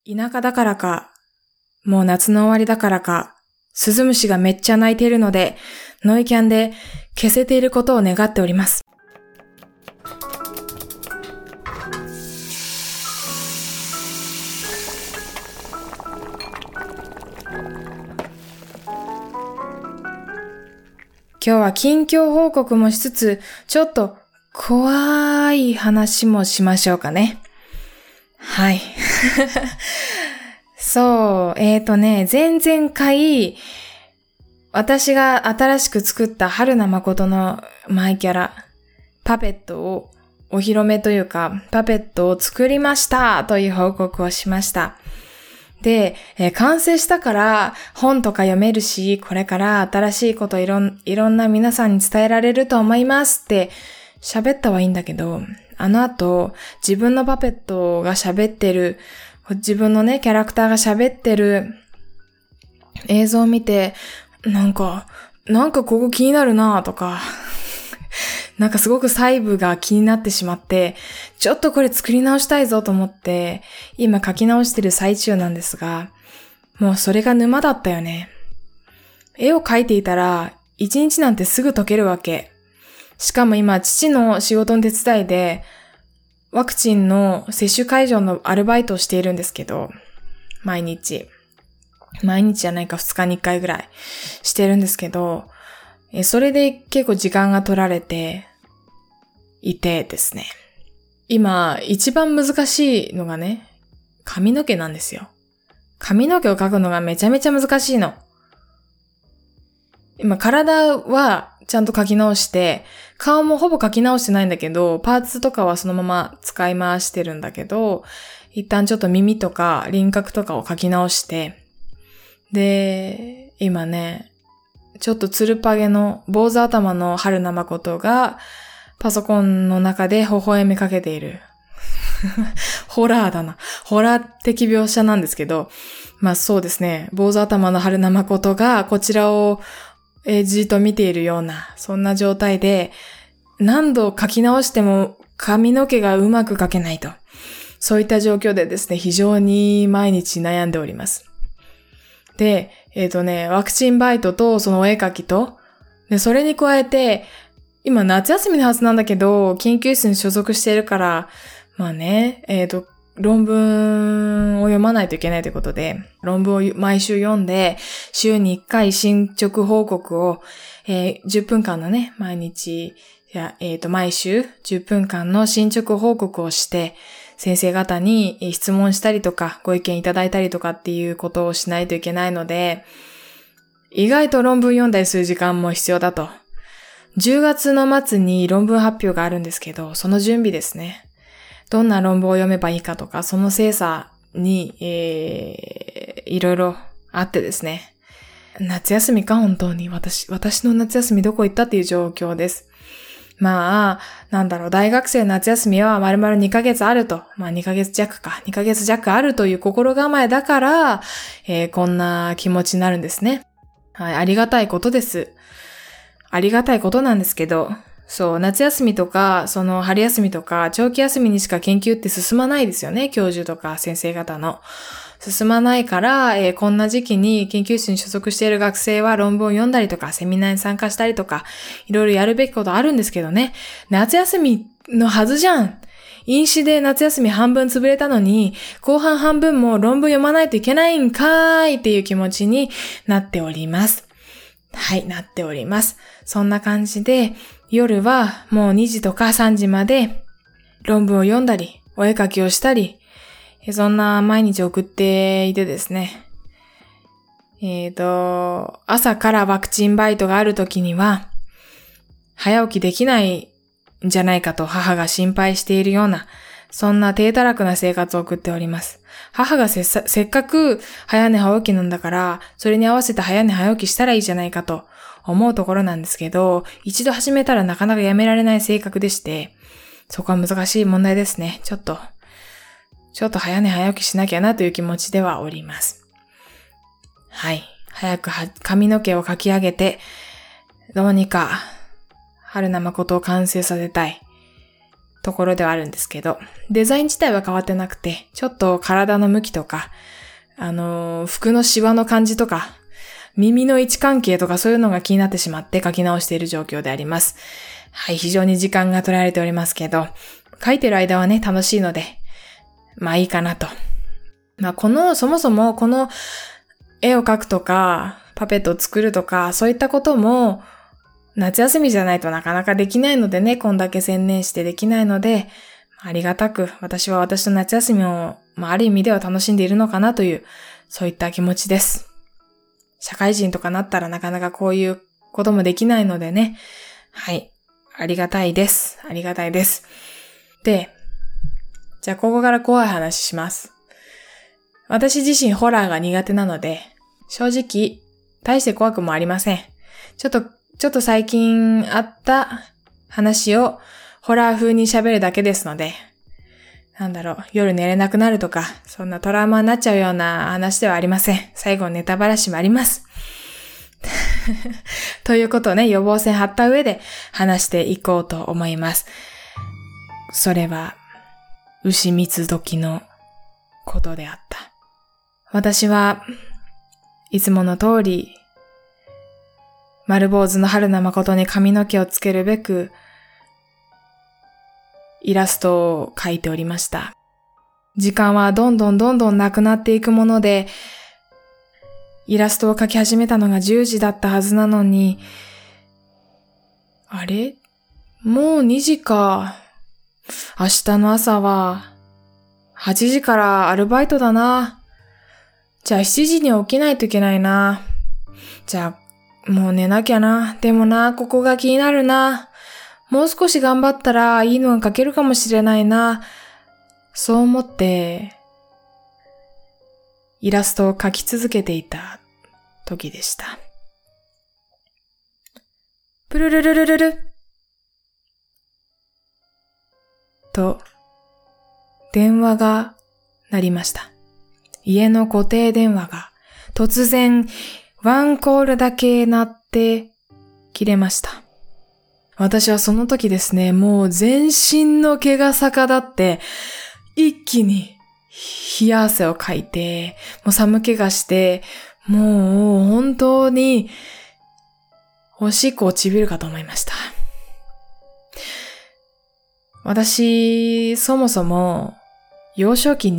田舎だからか、もう夏の終わりだからか、スズムシがめっちゃ鳴いているので、ノイキャンで消せていることを願っております。今日は近況報告もしつつ、ちょっと怖い話もしましょうかね。はい。そう、前々回、私が新しく作った春名誠のマイキャラ、パペットをお披露目というか、パペットを作りましたという報告をしました。で、完成したから本とか読めるし、これから新しいこといろんな皆さんに伝えられると思いますって喋ったはいいんだけど、あの後、自分のパペットが喋ってる、自分のね、キャラクターが喋ってる映像を見て、なんかここ気になるなとか、なんかすごく細部が気になってしまって、ちょっとこれ作り直したいぞと思って、今書き直してる最中なんですが、もうそれが沼だったよね。絵を描いていたら、1日なんてすぐ解けるわけ。しかも今、父の仕事の手伝いで、ワクチンの接種会場のアルバイトをしているんですけど、毎日じゃないか2日に1回ぐらいしてるんですけど、それで結構時間が取られていてですね。今、一番難しいのがね、髪の毛なんですよ。髪の毛を描くのがめちゃめちゃ難しいの。今、体はちゃんと描き直して、顔もほぼ描き直してないんだけど、パーツとかはそのまま使い回してるんだけど、一旦ちょっと耳とか輪郭とかを描き直して、で、今ね、ちょっとつるっぱげの坊主頭の春名誠がパソコンの中で微笑みかけている。ホラーだな。ホラー的描写なんですけど、まあそうですね。坊主頭の春名誠がこちらをじっと見ているような、そんな状態で何度書き直しても髪の毛がうまく描けないと。そういった状況でですね、非常に毎日悩んでおります。で、ワクチンバイトとそのお絵描きと、で、それに加えて、今夏休みのはずなんだけど、研究室に所属しているから、まあね、論文を読まないといけないということで、論文を毎週読んで、週に1回進捗報告を、10分間のね、毎週10分間の進捗報告をして、先生方に質問したりとか、ご意見いただいたりとかっていうことをしないといけないので、意外と論文読んだりする時間も必要だと。10月の末に論文発表があるんですけど、その準備ですね。どんな論文を読めばいいかとか、その精査に、いろいろあってですね。夏休みか本当に。私の夏休みどこ行ったっていう状況です。まあ、大学生の夏休みは丸々2ヶ月あると。まあ2ヶ月弱あるという心構えだから、こんな気持ちになるんですね。はい、ありがたいことです。ありがたいことなんですけど、そう、夏休みとか、その春休みとか、長期休みにしか研究って進まないですよね、教授とか先生方の。進まないから、こんな時期に研究室に所属している学生は論文を読んだりとか、セミナーに参加したりとか、いろいろやるべきことあるんですけどね。夏休みのはずじゃん。飲酒で夏休み半分潰れたのに、後半半分も論文読まないといけないんかーいっていう気持ちになっております。はい、なっております。そんな感じで、夜はもう2時とか3時まで論文を読んだり、お絵描きをしたり、そんな毎日送っていてですね。朝からワクチンバイトがある時には、早起きできないんじゃないかと母が心配しているような、そんな低たらくな生活を送っております。母がせっかく早寝早起きなんだから、それに合わせて早寝早起きしたらいいじゃないかと思うところなんですけど、一度始めたらなかなかやめられない性格でして、そこは難しい問題ですね。ちょっと早寝早起きしなきゃなという気持ちではおります。はい。早く髪の毛をかき上げて、どうにか春名誠を完成させたいところではあるんですけど、デザイン自体は変わってなくて、ちょっと体の向きとか、服のシワの感じとか、耳の位置関係とかそういうのが気になってしまって書き直している状況であります。はい、非常に時間が取られておりますけど、書いてる間はね、楽しいので、まあいいかなと。まあそもそもこの絵を描くとか、パペットを作るとか、そういったことも、夏休みじゃないとなかなかできないのでね、こんだけ専念してできないので、ありがたく私は私の夏休みを、ある意味では楽しんでいるのかなという、そういった気持ちです。社会人とかなったらなかなかこういうこともできないのでね。はい。ありがたいです。ありがたいです。で、じゃあここから怖い話します。私自身ホラーが苦手なので、正直、大して怖くもありません。ちょっと最近あった話をホラー風に喋るだけですので、夜寝れなくなるとか、そんなトラウマになっちゃうような話ではありません。最後ネタばらしもあります。ということをね、予防線張った上で話していこうと思います。それは、牛蜜時のことであった。私はいつもの通り、丸坊主の春名誠に髪の毛をつけるべく、イラストを描いておりました。時間はどんどんなくなっていくもので、イラストを描き始めたのが10時だったはずなのに、あれ？もう2時か。明日の朝は8時からアルバイトだな。じゃあ7時に起きないといけないな。じゃあもう寝なきゃな。でもな、ここが気になるな。もう少し頑張ったらいいのが描けるかもしれないな。そう思って、イラストを描き続けていた時でした。プルルルルルルと、電話が鳴りました。家の固定電話が突然ワンコールだけ鳴って切れました。私はその時ですね、もう全身の毛が逆立って、一気に冷や汗をかいて、もう寒気がして、もう本当におしっこをちびるかと思いました。私、そもそも幼少期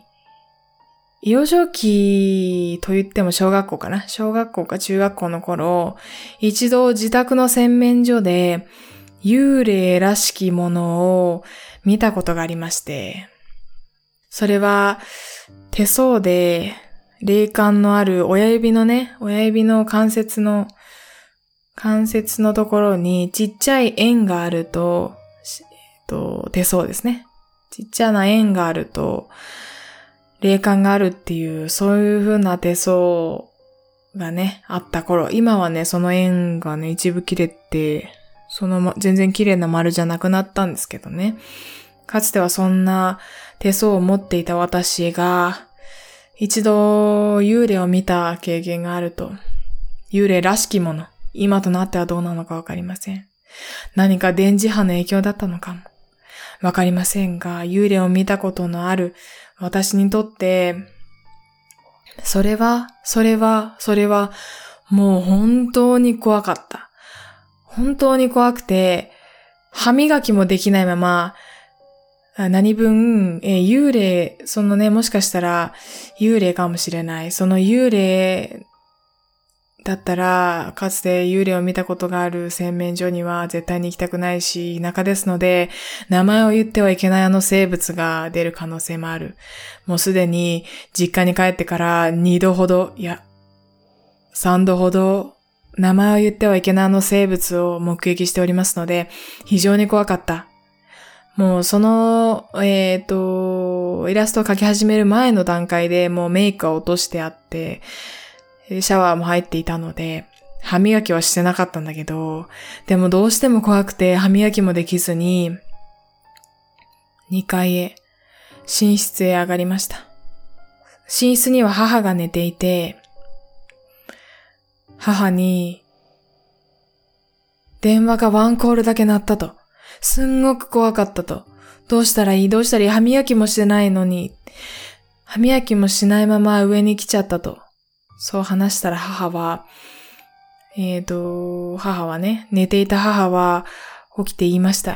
と言っても小学校かな。小学校か中学校の頃、一度自宅の洗面所で幽霊らしきものを見たことがありまして、それは手相で霊感のある親指の関節のところにちっちゃい円があると、手相ですね。ちっちゃな円があると、霊感があるっていう、そういう風な手相がね、あった頃、今はね、その円がね、一部切れて、全然綺麗な丸じゃなくなったんですけどね。かつてはそんな手相を持っていた私が、一度幽霊を見た経験があると、幽霊らしきもの、今となってはどうなのかわかりません。何か電磁波の影響だったのかも。わかりませんが、幽霊を見たことのある私にとって、それは、もう本当に怖かった。本当に怖くて、歯磨きもできないまま、何分、幽霊、もしかしたら幽霊かもしれない。その幽霊だったら、かつて幽霊を見たことがある洗面所には絶対に行きたくないし、田舎ですので、名前を言ってはいけない生物が出る可能性もある。もうすでに実家に帰ってから2度ほど、3度ほど、名前を言ってはいけない生物を目撃しておりますので、非常に怖かった。もうイラストを描き始める前の段階でもうメイクは落としてあって、シャワーも入っていたので、歯磨きはしてなかったんだけど、でもどうしても怖くて歯磨きもできずに、2階へ、寝室へ上がりました。寝室には母が寝ていて、母に、電話がワンコールだけ鳴ったと。すんごく怖かったと。 どうしたらいい歯磨きもしてないのに、歯磨きもしないまま上に来ちゃったと。そう話したら母は寝ていた母は起きて言いました。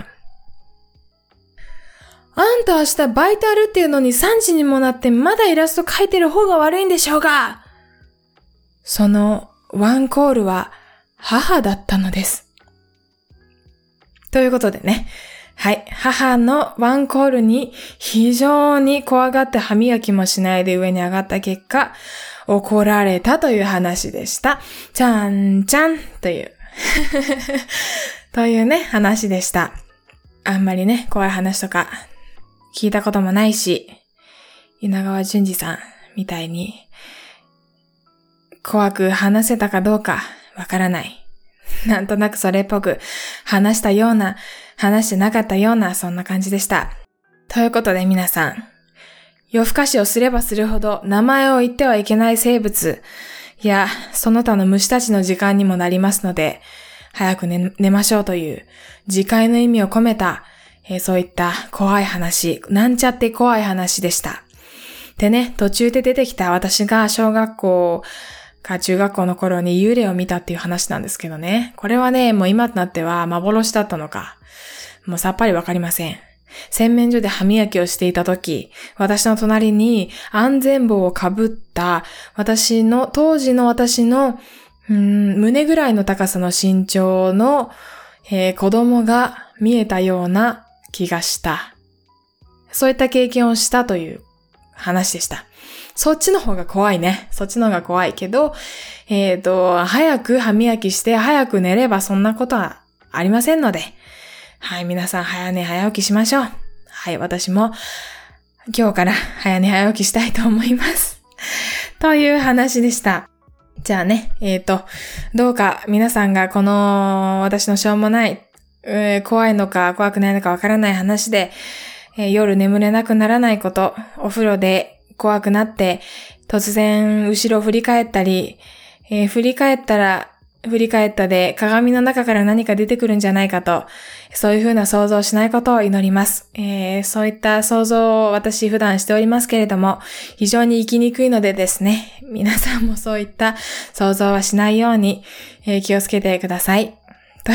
あんた明日バイトあるっていうのに3時にもなってまだイラスト描いてる方が悪いんでしょうが。そのワンコールは母だったのです。ということでね。はい。母のワンコールに非常に怖がって歯磨きもしないで上に上がった結果、怒られたという話でした。ちゃんちゃんというというね、話でした。あんまりね、怖い話とか聞いたこともないし、稲川淳二さんみたいに怖く話せたかどうかわからない。なんとなくそれっぽく話したような、話してなかったような、そんな感じでした。ということで皆さん、夜更かしをすればするほど名前を言ってはいけない生物やその他の虫たちの時間にもなりますので、早く寝ましょうという自戒の意味を込めた、そういった怖い話、なんちゃって怖い話でした。でね、途中で出てきた私が小学校か中学校の頃に幽霊を見たっていう話なんですけどね。これはね、もう今となっては幻だったのか、もうさっぱりわかりません。洗面所で歯磨きをしていた時、私の隣に安全帽をかぶった当時の私の胸ぐらいの高さの身長の、子供が見えたような気がした。そういった経験をしたという話でした。そっちの方が怖いね。そっちの方が怖いけど、早く歯磨きして早く寝ればそんなことはありませんので、はい、皆さん早寝早起きしましょう。はい、私も今日から早寝早起きしたいと思います。という話でした。じゃあね、どうか皆さんがこの私のしょうもない、怖いのか怖くないのかわからない話で、夜眠れなくならないこと、お風呂で怖くなって突然後ろを振り返ったり、振り返ったで鏡の中から何か出てくるんじゃないかと、そういう風な想像をしないことを祈ります。そういった想像を私普段しておりますけれども、非常に生きにくいのでですね、皆さんもそういった想像はしないように、気をつけてください。と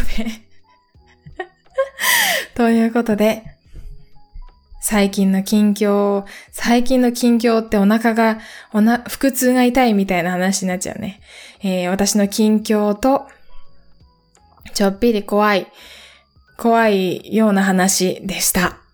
いうことで、最近の近況って腹痛が痛いみたいな話になっちゃうね。私の近況と、ちょっぴり怖いような話でした。